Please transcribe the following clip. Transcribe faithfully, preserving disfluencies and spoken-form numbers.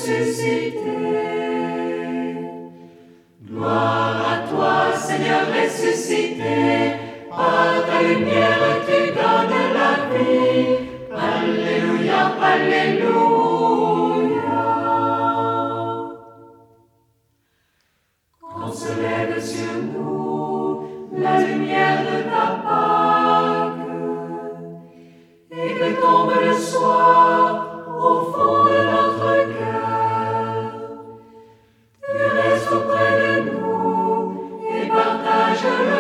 ressuscité. Gloire à toi, Seigneur ressuscité, par ta lumière tu donnes la vie. Alléluia, Alléluia. Quand se lève sur nous la lumière de ta Pâque, et que tombe le soir au fond de notre cœur, tu restes auprès de nous et partages le